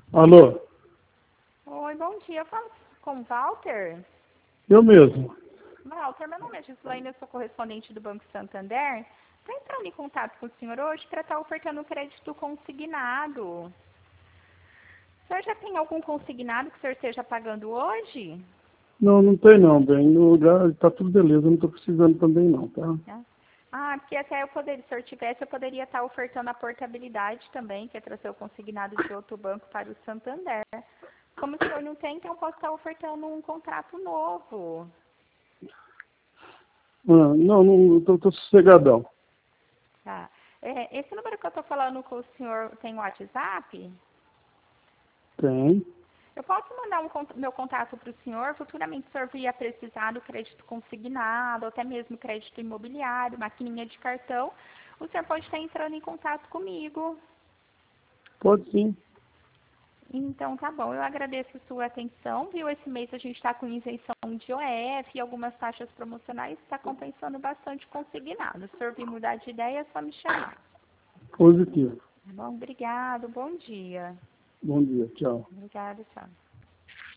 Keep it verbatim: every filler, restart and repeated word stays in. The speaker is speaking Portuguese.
Alô? Oi, bom dia. Eu falo com o Walter. Eu mesmo. Walter, meu nome é Gislaine, eu sou correspondente do Banco Santander. Estou entrando em contato com o senhor hoje para estar ofertando crédito consignado. O senhor já tem algum consignado que o senhor esteja pagando hoje? Não, não tem não, bem. No lugar tá tudo beleza, não estou precisando também não, tá? Ah, porque até eu poderia, se o senhor tivesse, eu poderia estar ofertando a portabilidade também, que é trazer o consignado de outro banco para o Santander. Como o senhor não tem, então eu posso estar ofertando um contrato novo. Ah, não, não estou sossegadão. Tá. É, esse número que eu estou falando com o senhor tem WhatsApp? Tem. Eu posso mandar um, meu contato para o senhor, futuramente o senhor vier precisar do crédito consignado, ou até mesmo crédito imobiliário, maquininha de cartão, o senhor pode estar entrando em contato comigo. Pode sim. Então tá bom, eu agradeço a sua atenção, viu? Esse mês a gente está com isenção de O F e algumas taxas promocionais, está compensando bastante consignado. Se o senhor vir mudar de ideia, é só me chamar. Positivo. Tá bom? Obrigado, bom dia. Bom dia, tchau. Obrigada, tchau.